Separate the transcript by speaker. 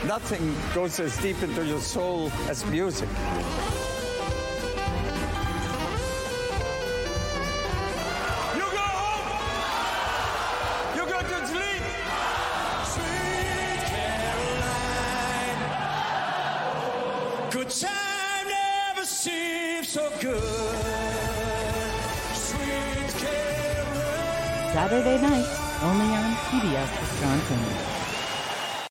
Speaker 1: Nothing goes as deep into your soul as music. You go home. You go to sleep.
Speaker 2: Sweet Caroline, good time never seems so good. Sweet Caroline.
Speaker 3: Saturday night, only on PBS Wisconsin.